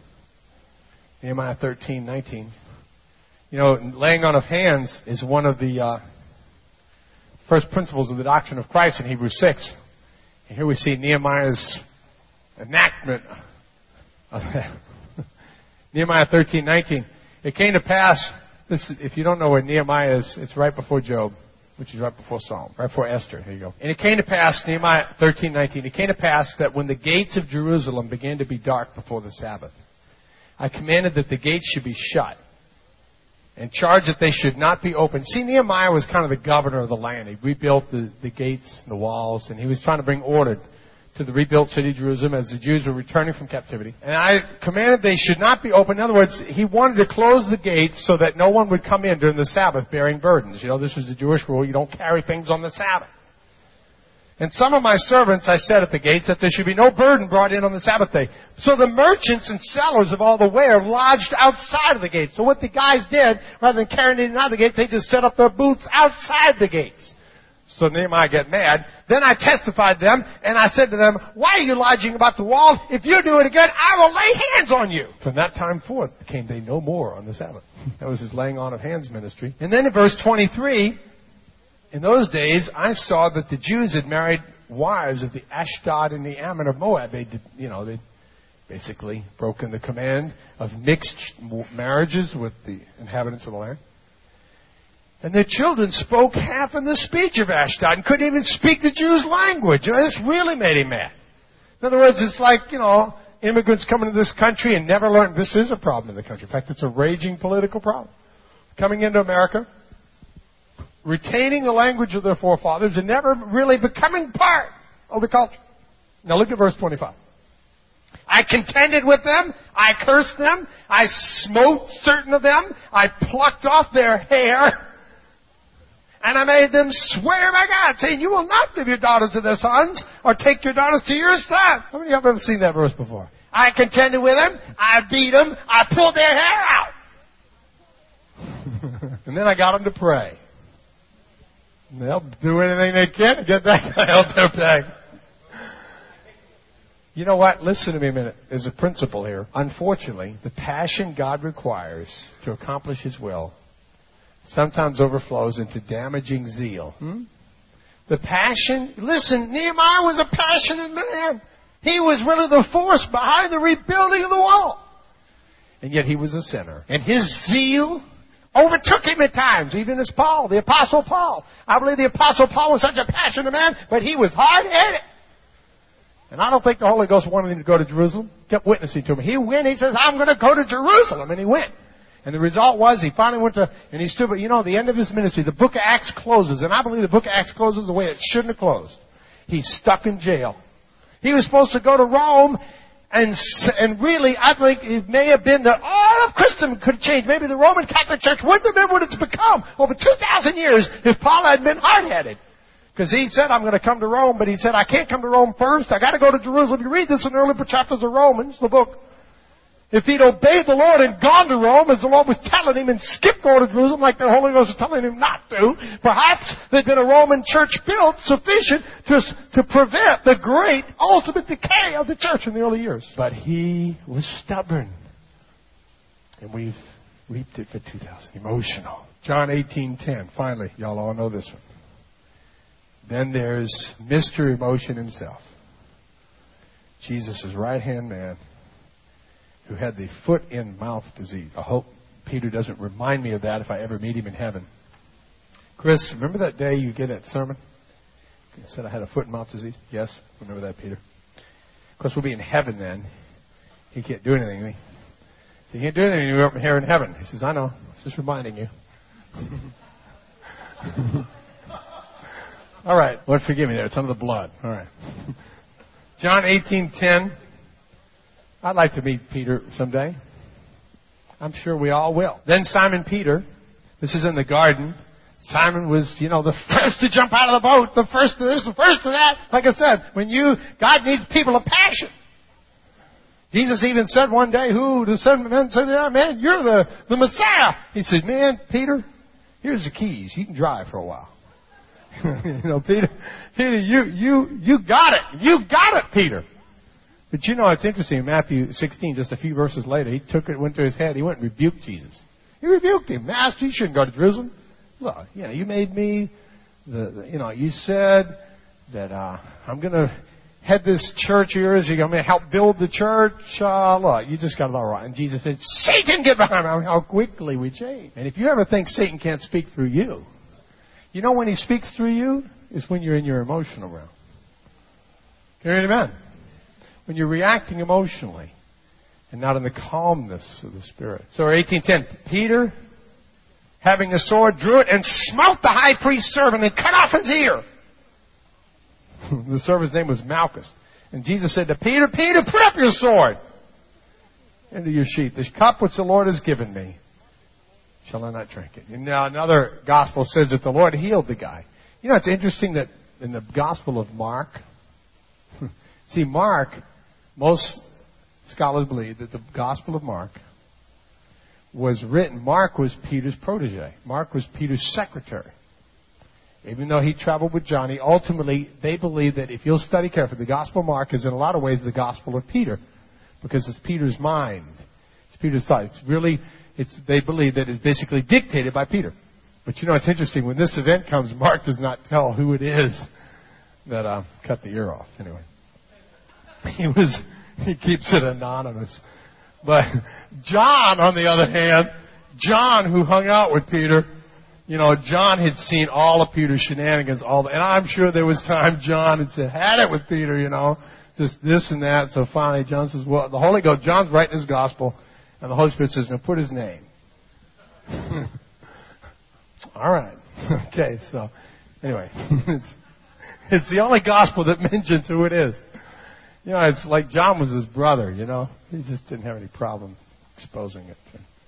Nehemiah thirteen nineteen. You know, laying on of hands is one of the uh, first principles of the doctrine of Christ in Hebrews six. And here we see Nehemiah's enactment of that. Nehemiah thirteen nineteen. It came to pass, this, if you don't know where Nehemiah is, it's right before Job, which is right before Psalm, right before Esther. Here you go. And it came to pass, Nehemiah thirteen nineteen, it came to pass that when the gates of Jerusalem began to be dark before the Sabbath, I commanded that the gates should be shut and charged that they should not be opened. See, Nehemiah was kind of the governor of the land. He rebuilt the, the gates and the walls, and he was trying to bring order to the rebuilt city of Jerusalem as the Jews were returning from captivity. And I commanded they should not be open. In other words, he wanted to close the gates so that no one would come in during the Sabbath bearing burdens. You know, this was the Jewish rule. You don't carry things on the Sabbath. And some of my servants, I said at the gates, that there should be no burden brought in on the Sabbath day. So the merchants and sellers of all the ware lodged outside of the gates. So what the guys did, rather than carrying it in out of the gates, they just set up their booths outside the gates. So Nehemiah got mad. Then I testified them, and I said to them, why are you lodging about the wall? If you do it again, I will lay hands on you. From that time forth came they no more on the Sabbath. That was his laying on of hands ministry. And then in verse twenty-three, in those days, I saw that the Jews had married wives of the Ashdod and the Ammon of Moab. They did, you know, they'd basically broken the command of mixed marriages with the inhabitants of the land. And their children spoke half in the speech of Ashdod and couldn't even speak the Jews' language. You know, this really made him mad. In other words, it's like, you know, immigrants coming to this country and never learn. This is a problem in the country. In fact, it's a raging political problem. Coming into America, retaining the language of their forefathers and never really becoming part of the culture. Now look at verse twenty-five. I contended with them. I cursed them. I smote certain of them. I plucked off their hair. And I made them swear by God, saying, you will not give your daughters to their sons or take your daughters to your sons. How many of you have ever seen that verse before? I contended with them. I beat them. I pulled their hair out. And then I got them to pray. And they'll do anything they can to get that guy out their peg. You know what? Listen to me a minute. There's a principle here. Unfortunately, the passion God requires to accomplish His will sometimes overflows into damaging zeal. Hmm? The passion, listen, Nehemiah was a passionate man. He was really the force behind the rebuilding of the wall. And yet he was a sinner. And his zeal overtook him at times, even as Paul, the Apostle Paul. I believe the Apostle Paul was such a passionate man, but he was hard-headed. And I don't think the Holy Ghost wanted him to go to Jerusalem. Kept witnessing to him. He went, he says, I'm going to go to Jerusalem. And he went. And the result was he finally went to, and he stood, but you know, the end of his ministry, the book of Acts closes. And I believe the book of Acts closes the way it shouldn't have closed. He's stuck in jail. He was supposed to go to Rome, and and really, I think it may have been that all of Christendom could change. Maybe the Roman Catholic Church wouldn't have been what it's become over two thousand years if Paul had been hard-headed. Because he said, I'm going to come to Rome, but he said, I can't come to Rome first. I got to go to Jerusalem. You read this in the early chapters of Romans, the book. If he'd obeyed the Lord and gone to Rome, as the Lord was telling him, and skipped going to Jerusalem like the Holy Ghost was telling him not to, perhaps there'd been a Roman church built sufficient to, to prevent the great ultimate decay of the church in the early years. But he was stubborn. And we've reaped it for two thousand. Emotional. John eighteen ten. Finally, y'all all know this one. Then there's Mister Emotion himself. Jesus' right-hand man, who had the foot-in-mouth disease. I hope Peter doesn't remind me of that if I ever meet him in heaven. Chris, remember that day you gave that sermon? You said I had a foot-and-mouth disease? Yes, remember that, Peter. Of course, we'll be in heaven then. He can't do anything to me. So you can't do anything when you're up here in heaven. He says, I know. It's just reminding you. All right. Lord, forgive me there. It's under the blood. All right. John eighteen ten. I'd like to meet Peter someday. I'm sure we all will. Then Simon Peter, this is in the garden. Simon was, you know, the first to jump out of the boat, the first to this, the first to that. Like I said, when you, God needs people of passion. Jesus even said one day, who, the Son of Man said, yeah, man, you're the, the Messiah. He said, man, Peter, here's the keys. You can drive for a while. you know, Peter, Peter, you, you, you got it. You got it, Peter. But you know, it's interesting. In Matthew sixteen, just a few verses later, he took it, went to his head. He went and rebuked Jesus. He rebuked him. Master, you shouldn't go to Jerusalem. Well, you know, you made me, the, the you know, you said that uh, I'm going to head this church of yours. You're going to help build the church. Uh, look, you just got it all right. And Jesus said, Satan, get behind me. How quickly we change. And if you ever think Satan can't speak through you, you know when he speaks through you is when you're in your emotional realm. Can you hear amen? When you're reacting emotionally and not in the calmness of the Spirit. So eighteen ten, Peter, having a sword, drew it and smote the high priest's servant and cut off his ear. The servant's name was Malchus. And Jesus said to Peter, Peter, put up your sword into your sheath. This cup which the Lord has given me, shall I not drink it? And now another gospel says that the Lord healed the guy. You know, it's interesting that in the Gospel of Mark, see, Mark, most scholars believe that the Gospel of Mark was written, Mark was Peter's protege. Mark was Peter's secretary. Even though he traveled with John, he ultimately, they believe that if you'll study carefully, the Gospel of Mark is in a lot of ways the Gospel of Peter, because it's Peter's mind. It's Peter's thought. It's really, it's, they believe that it's basically dictated by Peter. But you know, it's interesting, when this event comes, Mark does not tell who it is that uh, cut the ear off. Anyway, he was, he keeps it anonymous. But John, on the other hand, John, who hung out with Peter, you know, John had seen all of Peter's shenanigans, all the, and I'm sure there was time John had said, had it with Peter, you know, just this and that. So finally, John says, well, the Holy Ghost, John's writing his gospel, and the Holy Spirit says, now put his name. All right. Okay, so anyway, it's, it's the only gospel that mentions who it is. You know, it's like John was his brother, you know. He just didn't have any problem exposing it.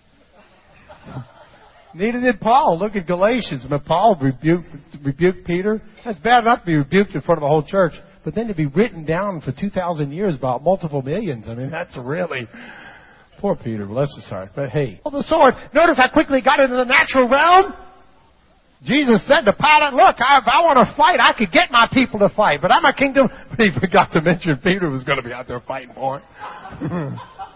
Neither did Paul. Look at Galatians. I mean, Paul rebuked, rebuked Peter. That's bad enough to be rebuked in front of the whole church. But then to be written down for two thousand years about multiple millions, I mean, that's really... Poor Peter, bless his heart. But hey, well, the sword, notice how quickly he got into the natural realm. Jesus said to Pilate, look, I, if I want to fight, I could get my people to fight, but I'm a kingdom. But he forgot to mention Peter was going to be out there fighting for him.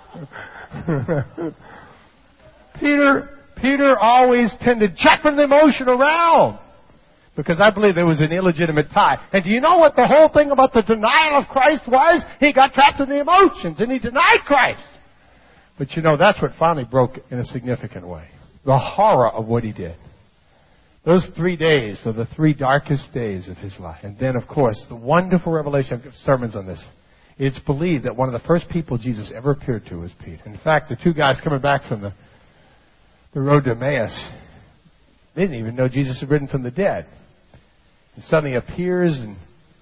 Peter, Peter always tended chucking the emotional realm, because I believe there was an illegitimate tie. And do you know what the whole thing about the denial of Christ was? He got trapped in the emotions, and he denied Christ. But you know, that's what finally broke in a significant way. The horror of what he did. Those three days were the three darkest days of his life. And then, of course, the wonderful revelation of sermons on this. It's believed that one of the first people Jesus ever appeared to was Peter. In fact, the two guys coming back from the, the road to Emmaus, they didn't even know Jesus had risen from the dead. And suddenly appears, and,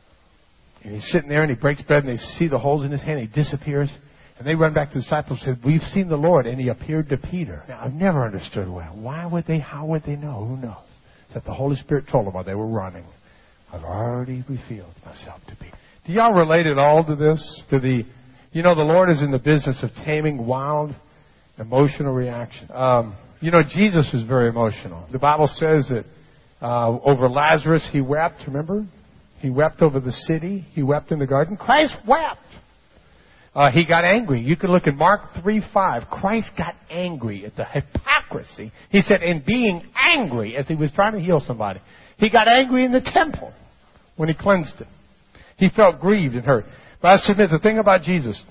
and he's sitting there, and he breaks bread, and they see the holes in his hand, and he disappears. And they run back to the disciples and said, we've seen the Lord, and he appeared to Peter. Now, I've never understood well. Why would they, how would they know? Who knows? That the Holy Spirit told them while they were running, I've already revealed myself to Peter. Do y'all relate at all to this? To the, you know, the Lord is in the business of taming wild, emotional reaction. Um, you know, Jesus was very emotional. The Bible says that uh, over Lazarus he wept, remember? He wept over the city. He wept in the garden. Christ wept. Uh, he got angry. You can look at Mark three five. Christ got angry at the hypocrisy. He said, in being angry as he was trying to heal somebody. He got angry in the temple when he cleansed it. He felt grieved and hurt. But I submit, the thing about Jesus,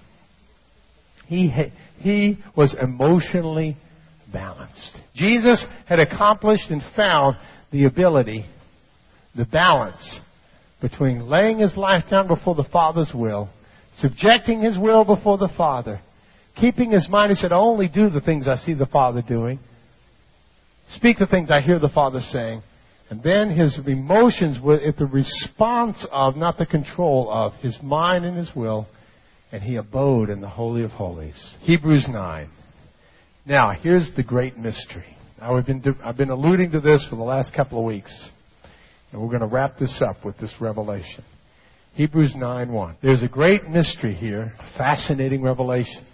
he, he was emotionally balanced. Jesus had accomplished and found the ability, the balance between laying his life down before the Father's will, subjecting his will before the Father, keeping his mind. He said, I only do the things I see the Father doing, speak the things I hear the Father saying, and then his emotions were at the response of, not the control of, his mind and his will, and he abode in the Holy of Holies. Hebrews nine. Now, here's the great mystery. Now, we've been, I've been alluding to this for the last couple of weeks, and we're going to wrap this up with this revelation. Hebrews nine one. There's a great mystery here, a fascinating revelation.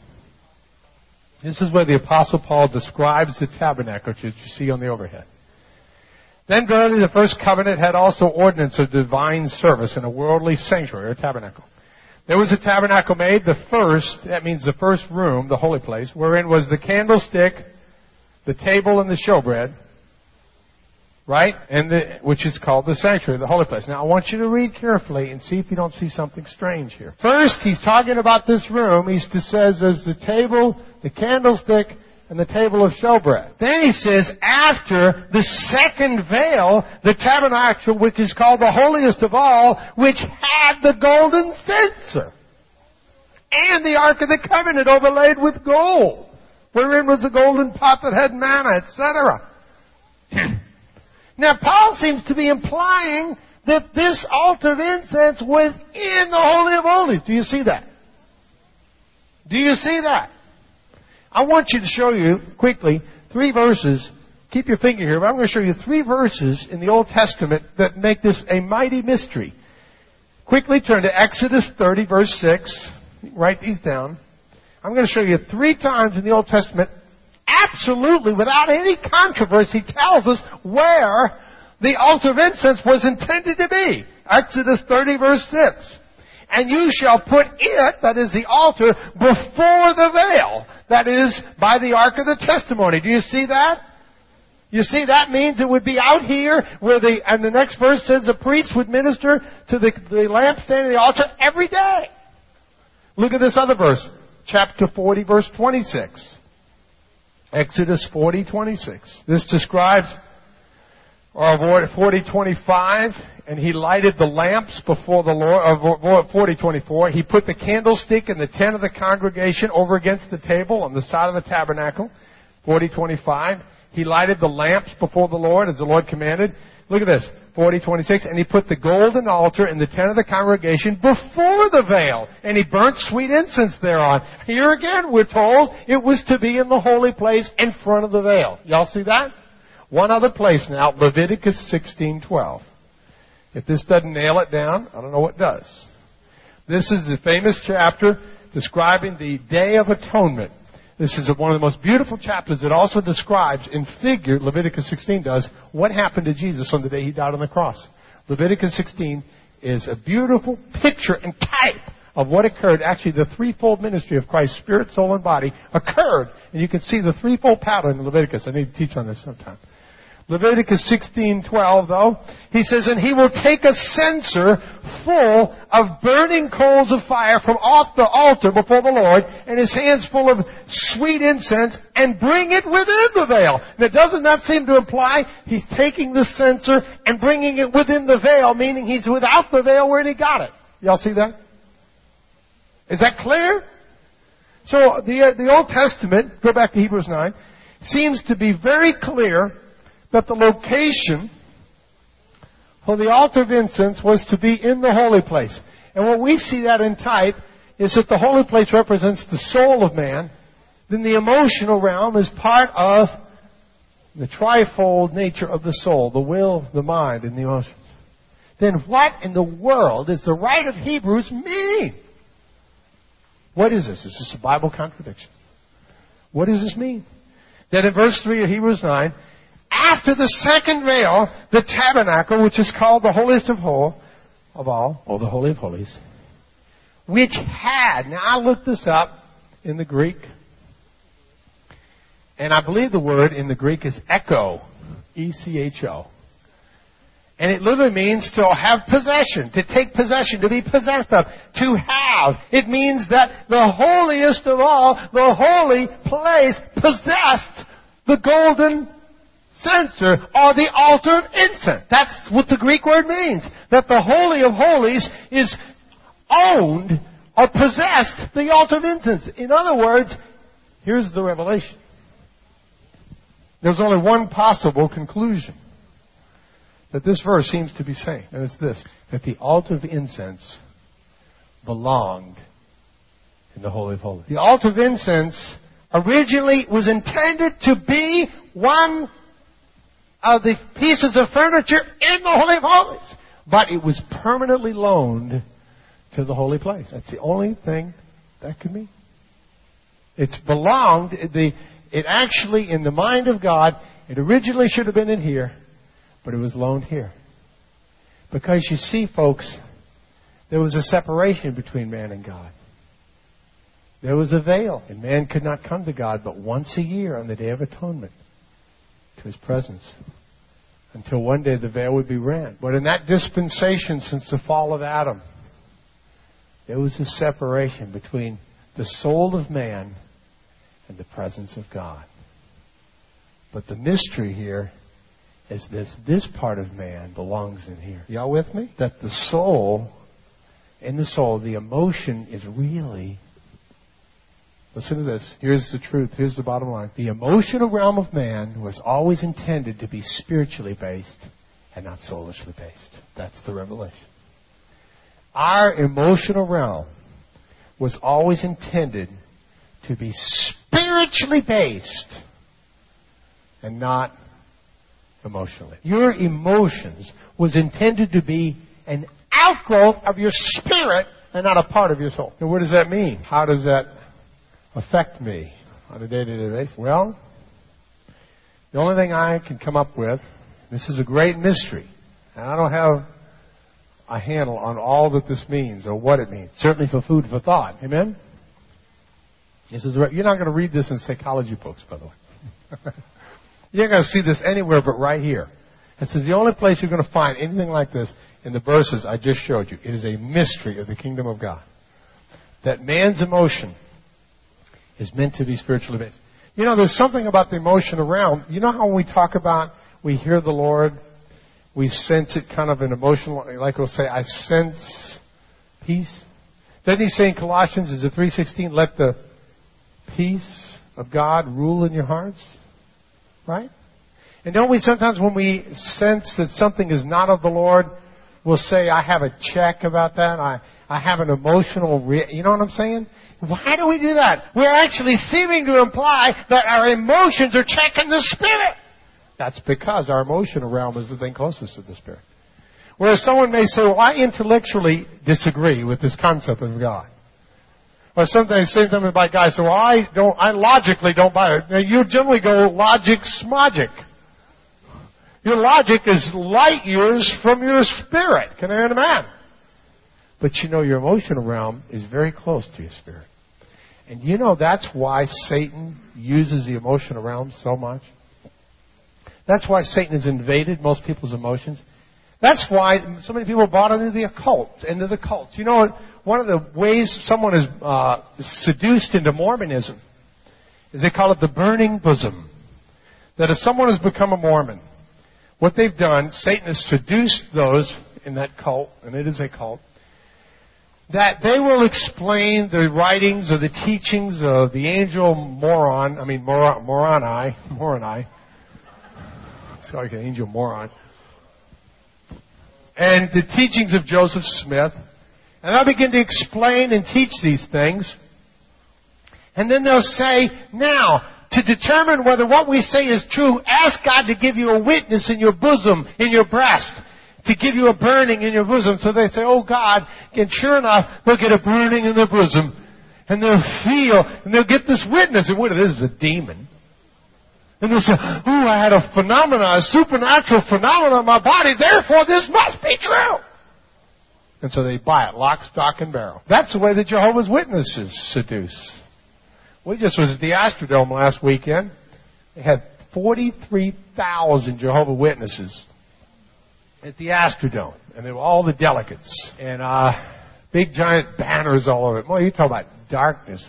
This is where the Apostle Paul describes the tabernacle, which you see on the overhead. Then verily the first covenant had also ordinance of divine service in a worldly sanctuary or tabernacle. There was a tabernacle made, the first, that means the first room, the holy place, wherein was the candlestick, the table, and the showbread. Right? And the, which is called the sanctuary, the holy place. Now, I want you to read carefully and see if you don't see something strange here. First, he's talking about this room. He says there's the table, the candlestick, and the table of showbread. Then he says, after the second veil, the tabernacle, which is called the holiest of all, which had the golden censer, and the ark of the covenant overlaid with gold, wherein was the golden pot that had manna, et cetera. Now, Paul seems to be implying that this altar of incense was in the Holy of Holies. Do you see that? Do you see that? I want you to show you quickly three verses. Keep your finger here, but I'm going to show you three verses in the Old Testament that make this a mighty mystery. Quickly turn to Exodus thirty, verse six. Write these down. I'm going to show you three times in the Old Testament, absolutely without any controversy, tells us where the altar of incense was intended to be. Exodus thirty, verse six. And you shall put it, that is the altar, before the veil, that is by the ark of the testimony. Do you see that? You see, that means it would be out here where the, and the next verse says the priest would minister to the, the lampstand of the altar every day. Look at this other verse, chapter forty, verse twenty-six. Exodus forty, twenty-six. This describes, or forty, twenty-five, and he lighted the lamps before the Lord, or forty, twenty-four. He put the candlestick in the tent of the congregation over against the table on the side of the tabernacle. forty, twenty-five. He lighted the lamps before the Lord as the Lord commanded. Look at this, forty, twenty-six. And he put the golden altar in the tent of the congregation before the veil. And he burnt sweet incense thereon. Here again, we're told it was to be in the holy place in front of the veil. Y'all see that? One other place now, Leviticus sixteen, twelve. If this doesn't nail it down, I don't know what does. This is the famous chapter describing the Day of Atonement. This is one of the most beautiful chapters. It also describes in figure, Leviticus sixteen does, what happened to Jesus on the day he died on the cross. Leviticus sixteen is a beautiful picture and type of what occurred. Actually, the threefold ministry of Christ, spirit, soul, and body, occurred. And you can see the threefold pattern in Leviticus. I need to teach on this sometime. Leviticus sixteen twelve, though, he says, and he will take a censer full of burning coals of fire from off the altar before the Lord, and his hands full of sweet incense, and bring it within the veil. Now, doesn't that seem to imply he's taking the censer and bringing it within the veil, meaning he's without the veil where he got it? Y'all see that? Is that clear? So, the, uh, the Old Testament, go back to Hebrews nine, seems to be very clear that the location for the altar of incense was to be in the holy place. And when we see that in type is that the holy place represents the soul of man, then the emotional realm is part of the trifold nature of the soul, the will, the mind, and the emotions. Then what in the world does the writer of Hebrews mean? What is this? Is this a Bible contradiction? What does this mean? That in verse three of Hebrews nine, after the second veil, the tabernacle, which is called the holiest of all, of all, or the Holy of Holies, which had, now I looked this up in the Greek, and I believe the word in the Greek is echo, E C H O. And it literally means to have possession, to take possession, to be possessed of, to have. It means that the holiest of all, the holy place, possessed the golden censer, or the altar of incense. That's what the Greek word means. That the Holy of Holies is owned or possessed the altar of incense. In other words, here's the revelation. There's only one possible conclusion that this verse seems to be saying, and it's this, that the altar of incense belonged in the Holy of Holies. The altar of incense originally was intended to be one of the pieces of furniture in the Holy of Holies. But it was permanently loaned to the holy place. That's the only thing that could mean. It's belonged, the, it actually, in the mind of God, it originally should have been in here, but it was loaned here. Because you see, folks, there was a separation between man and God. There was a veil, and man could not come to God but once a year on the Day of Atonement, to His presence, until one day the veil would be rent. But in that dispensation since the fall of Adam, there was a separation between the soul of man and the presence of God. But the mystery here is this, this part of man belongs in here. Y'all with me? That the soul, in the soul, the emotion is really, listen to this. Here's the truth. Here's the bottom line. The emotional realm of man was always intended to be spiritually based and not soulishly based. That's the revelation. Our emotional realm was always intended to be spiritually based and not emotionally. Your emotions was intended to be an outgrowth of your spirit and not a part of your soul. Now, what does that mean? How does that affect me on a day-to-day basis? Well, the only thing I can come up with, this is a great mystery, and I don't have a handle on all that this means or what it means. Certainly for food for thought. Amen? This is you're not going to read this in psychology books, by the way. You're not going to see this anywhere but right here. This is the only place you're going to find anything like this in the verses I just showed you. It is a mystery of the kingdom of God. That man's emotion is meant to be spiritually based. You know, there's something about the emotional realm. You know how when we talk about, we hear the Lord, we sense it kind of an emotional, like we'll say, I sense peace. Doesn't he say in Colossians, is it three sixteen, let the peace of God rule in your hearts? Right? And don't we sometimes when we sense that something is not of the Lord, we'll say, I have a check about that. I, I have an emotional, re-. You know what I'm saying? Why do we do that? We're actually seeming to imply that our emotions are checking the Spirit. That's because our emotional realm is the thing closest to the Spirit. Whereas someone may say, well, I intellectually disagree with this concept of God. Or sometimes say something about God, so well, I don't, I logically don't buy it. Now, you generally go logic smogic. Your logic is light years from your spirit. Can I hear a man? But you know, your emotional realm is very close to your spirit. And you know that's why Satan uses the emotional realm so much. That's why Satan has invaded most people's emotions. That's why so many people bought into the occult, into the cults. You know, one of the ways someone is uh, seduced into Mormonism is they call it the burning bosom. That if someone has become a Mormon, what they've done, Satan has seduced those in that cult, and it is a cult, that they will explain the writings or the teachings of the angel Moron, I mean Mor- Moroni, Moroni, sorry, angel Moron, and the teachings of Joseph Smith, and they'll begin to explain and teach these things, and then they'll say, now, to determine whether what we say is true, ask God to give you a witness in your bosom, in your breast, to give you a burning in your bosom. So they say, oh God, and sure enough, they'll get a burning in their bosom, and they'll feel, and they'll get this witness, and what it is is a demon. And they'll say, oh, I had a phenomenon, a supernatural phenomenon in my body, therefore this must be true. And so they buy it, lock, stock, and barrel. That's the way the Jehovah's Witnesses seduce. We just was at the Astrodome last weekend. They had forty-three thousand Jehovah's Witnesses at the Astrodome. And they were all the delegates. And uh, big giant banners all over it. Boy, you talk about darkness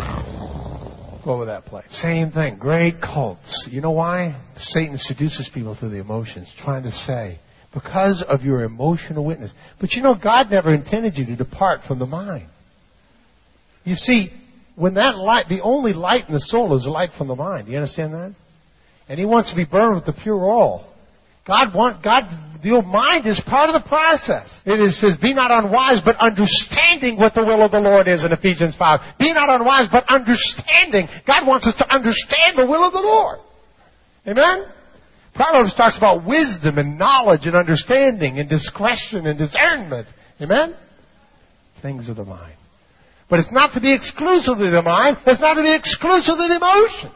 over that place. Same thing. Great cults. You know why? Satan seduces people through the emotions, trying to say, because of your emotional witness. But you know, God never intended you to depart from the mind. You see, when that light, the only light in the soul is the light from the mind. Do you understand that? And He wants to be burned with the pure oil. God want, God, the mind is part of the process. It is, says, be not unwise, but understanding what the will of the Lord is in Ephesians five. Be not unwise, but understanding. God wants us to understand the will of the Lord. Amen? Proverbs talks about wisdom and knowledge and understanding and discretion and discernment. Amen? Things of the mind. But it's not to be exclusively the mind. It's not to be exclusively the emotions.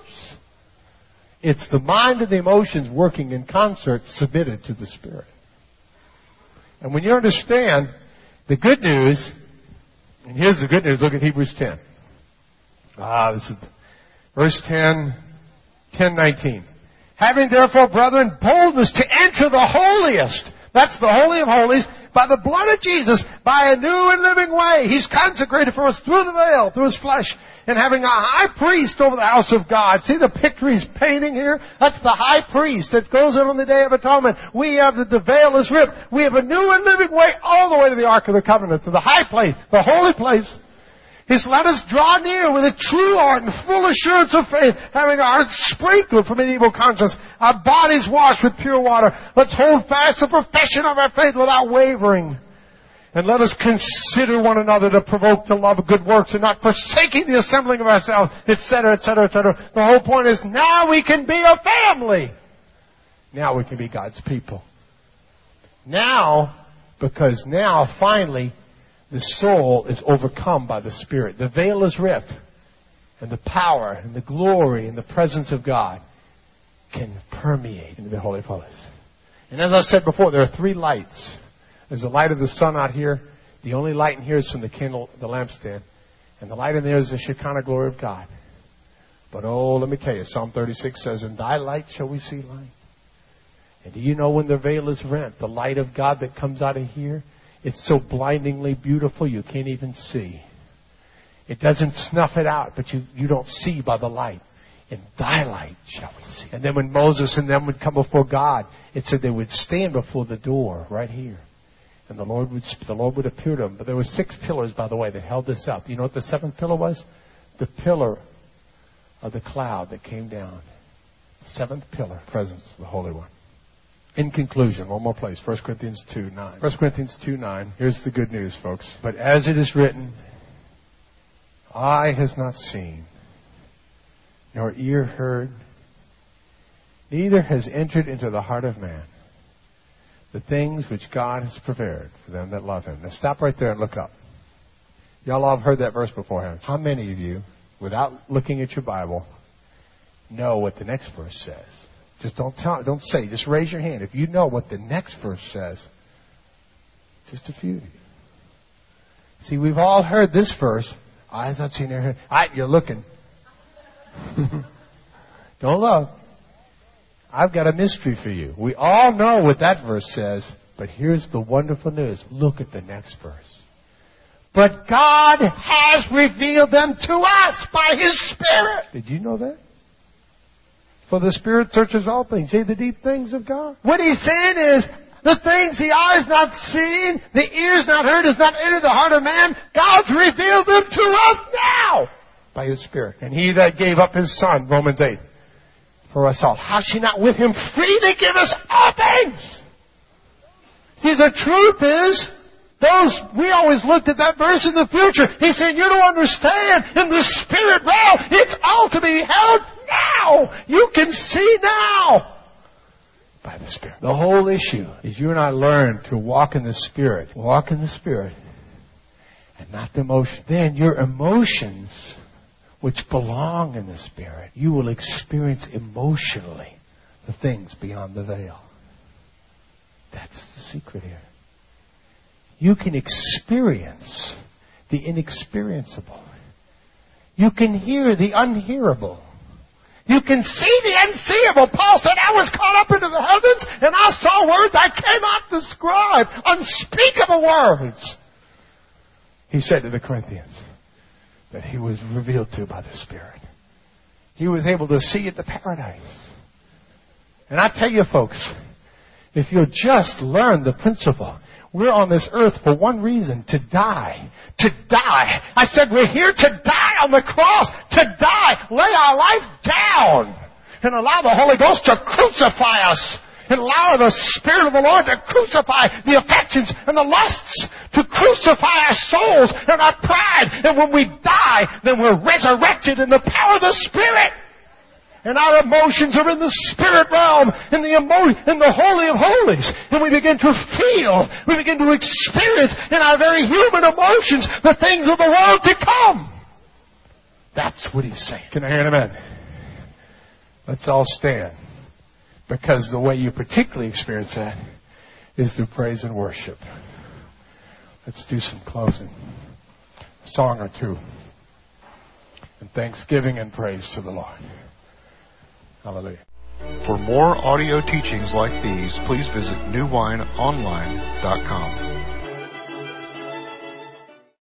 It's the mind and the emotions working in concert, submitted to the Spirit. And when you understand the good news, and here's the good news, look at Hebrews ten. Ah, this is verse ten, ten nineteen. Having therefore, brethren, boldness to enter the holiest. That's the Holy of Holies. By the blood of Jesus, by a new and living way. He's consecrated for us through the veil, through His flesh. And having a high priest over the house of God. See the picture he's painting here? That's the high priest that goes in on the Day of Atonement. We have the, the veil is ripped. We have a new and living way all the way to the Ark of the Covenant, to the high place, the holy place. He's let us draw near with a true heart and full assurance of faith, having our hearts sprinkled from an evil conscience, our bodies washed with pure water. Let's hold fast the profession of our faith without wavering. And let us consider one another to provoke to love good works and not forsaking the assembling of ourselves, et cetera, et cetera, et cetera. The whole point is now we can be a family. Now we can be God's people. Now, because now finally the soul is overcome by the Spirit. The veil is ripped. And the power and the glory and the presence of God can permeate into the Holy of Holies. And as I said before, there are three lights. There's the light of the sun out here. The only light in here is from the candle, the lampstand. And the light in there is the Shekinah glory of God. But oh, let me tell you, Psalm thirty-six says, in thy light shall we see light. And do you know when the veil is rent, the light of God that comes out of here, it's so blindingly beautiful you can't even see. It doesn't snuff it out, but you, you don't see by the light. In thy light shall we see. And then when Moses and them would come before God, it said they would stand before the door right here. And the Lord would the Lord would appear to them. But there were six pillars, by the way, that held this up. You know what the seventh pillar was? The pillar of the cloud that came down. The seventh pillar, presence of the Holy One. In conclusion, one more place, First Corinthians two nine. First Corinthians two nine. Here's the good news, folks. But as it is written, eye has not seen, nor ear heard, neither has entered into the heart of man the things which God has prepared for them that love Him. Now stop right there and look up. Y'all all have heard that verse beforehand. How many of you, without looking at your Bible, know what the next verse says? Just don't tell, don't say. Just raise your hand if you know what the next verse says. Just a few of you. See, we've all heard this verse. Eyes not seen, ear heard. All right, you're looking. Don't look. I've got a mystery for you. We all know what that verse says, but here's the wonderful news. Look at the next verse. But God has revealed them to us by His Spirit. Did you know that? For the Spirit searches all things, yea, the deep things of God. What He's saying is, the things the eye's not seen, the ear's not heard, has not entered the heart of man, God's revealed them to us now by His Spirit. And He that gave up His Son, Romans eight, for us all, how shall He not with Him freely give us all things? See, the truth is, those, we always looked at that verse in the future. He's saying, you don't understand, in the Spirit realm, it's all to be held now. You can see now by the Spirit. The whole issue is you and I learn to walk in the Spirit. Walk in the Spirit and not the emotion. Then your emotions, which belong in the Spirit, you will experience emotionally the things beyond the veil. That's the secret here. You can experience the inexperienceable. You can hear the unhearable. You can see the unseeable. Paul said, I was caught up into the heavens and I saw words I cannot describe. Unspeakable words. He said to the Corinthians that he was revealed to by the Spirit. He was able to see at the paradise. And I tell you folks, if you'll just learn the principle, we're on this earth for one reason, to die. To die. I said we're here to die on the cross. To die. Lay our life down. And allow the Holy Ghost to crucify us. And allow the Spirit of the Lord to crucify the affections and the lusts. To crucify our souls and our pride. And when we die, then we're resurrected in the power of the Spirit. And our emotions are in the Spirit realm, in the emo- in the Holy of Holies. And we begin to feel, we begin to experience in our very human emotions the things of the world to come. That's what he's saying. Can I hear an amen? Let's all stand. Because the way you particularly experience that is through praise and worship. Let's do some closing. A song or two. And thanksgiving and praise to the Lord. Hallelujah. For more audio teachings like these, please visit new wine online dot com.